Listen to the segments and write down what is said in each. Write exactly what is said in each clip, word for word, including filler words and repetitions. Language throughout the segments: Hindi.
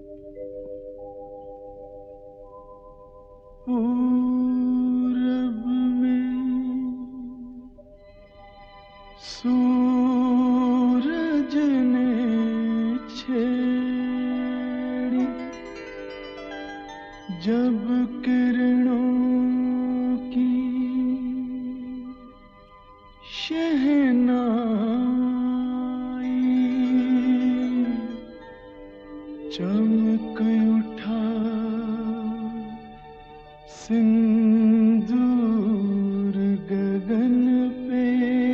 पूरब में सूरज ने छेड़ी जब किरणों की शहनाई, चमक उठा सिंदूर गगन पे,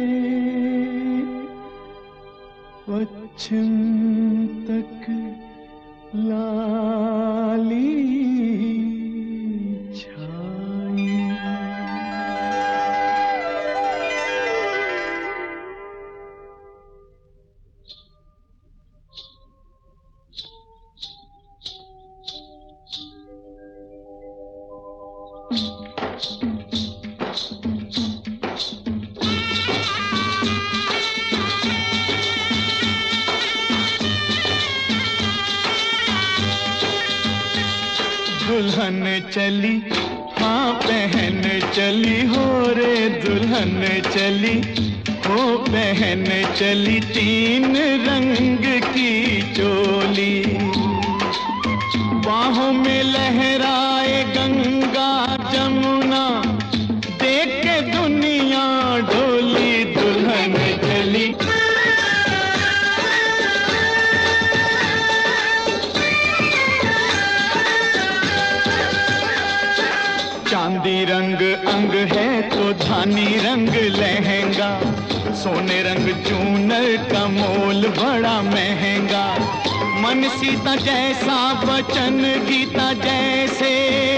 पश्चिम तक लाली छाई। दुल्हन चली, हाँ पहन चली हो रे दुल्हन चली, हो पहन चली तीन रंग की चोली। बाहों में लहराए गंगा जमुना, देख के दुनिया डोली। दुल्हन चली, चांदी रंग अंग है तो धानी रंग लहंगा, सोने रंग चूनर का मोल बड़ा महंगा। मन सीता जैसा वचन गीता जैसे,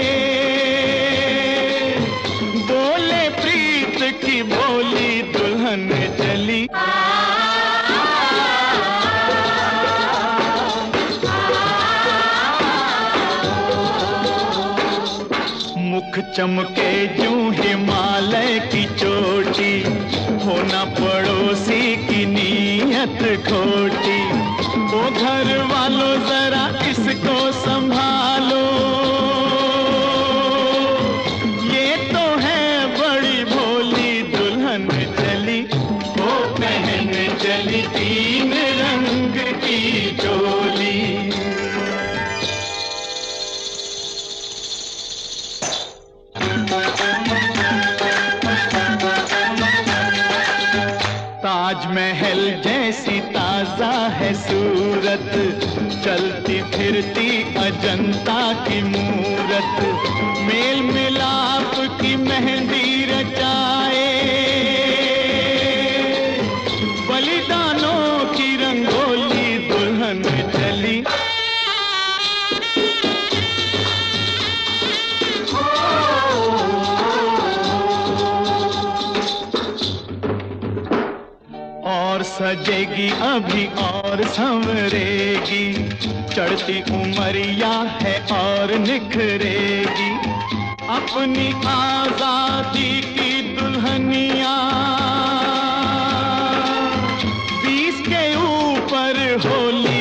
बोले प्रीत की बोली। दुल्हन चली, मुख चमके यूं हिमालय की चोटी, होना पड़ोसी की नीयत खोटी। वो घर वालों जरा इसको संभालो, ये तो है बड़ी भोली। दुल्हन चली, वो पहन चली तीन रंग की चोली। ताजमहल जैसी ताजा है सूरत, चलती फिरती अजंता की मूरत। मेल मिलाप की मेहंदी रचाए, बलिदानों की रंगोली। दुल्हन चली, और सजेगी अभी और संवरेगी, चढ़ती उमरिया है और निखरेगी। अपनी आजादी की दुल्हनिया बीस के ऊपर होली।